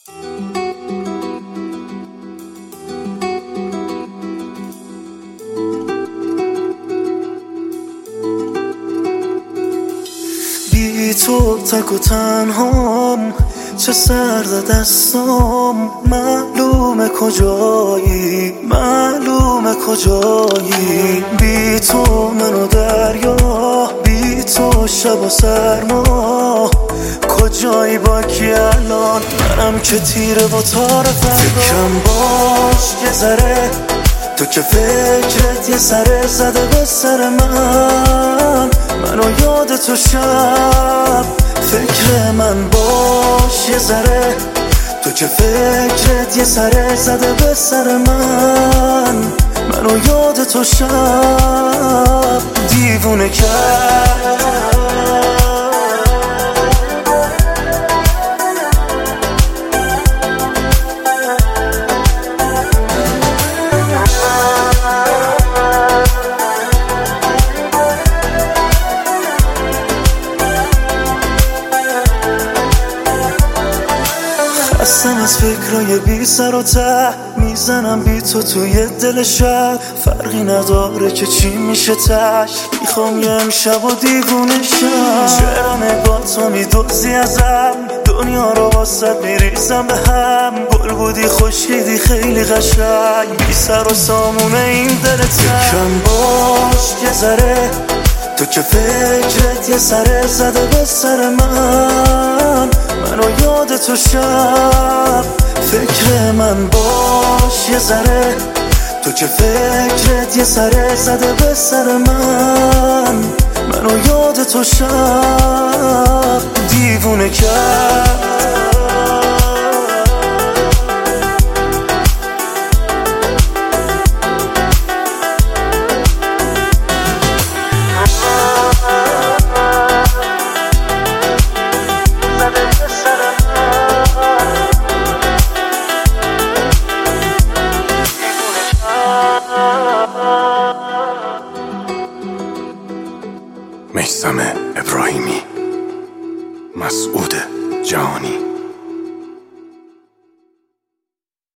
بی تو تک و تنهام، چه سرد دستام. معلومه کجایی، معلومه کجایی. بی تو منو دریا، بی تو شب و سرما. کجایی با کی الان؟ منم که تیره با تار فردا. فکرم باش یه ذره، تو که فکرت یه سره زده به سر من. منو یاد تو شب، فکر من باش یه ذره. تو که فکرت یه سره زده به سر من. منو یاد تو شب دیوونه کرد. خستم از فکرای بی سر و ته، میزنم بی تو توی دل شب. فرقی نداره که چی میشه تش، میخوام یه امشب و دیوونه شم. چرا نگاه تو میدوزی ازم، دنیا رو واسه میریزم به هم. گل بودی خوشیدی خیلی قشنگ، بی سر و سامونه این دلت. فکرم باش یه ذره، تو که فکرت یه سره زده به سر من. منو یاد تو شب، فکر من باش یه ذره. تو که فکرت یه سره زده به سر من. منو یاد تو شب دیوونه کرد. میثم ابراهیمی، مسعود جهانی.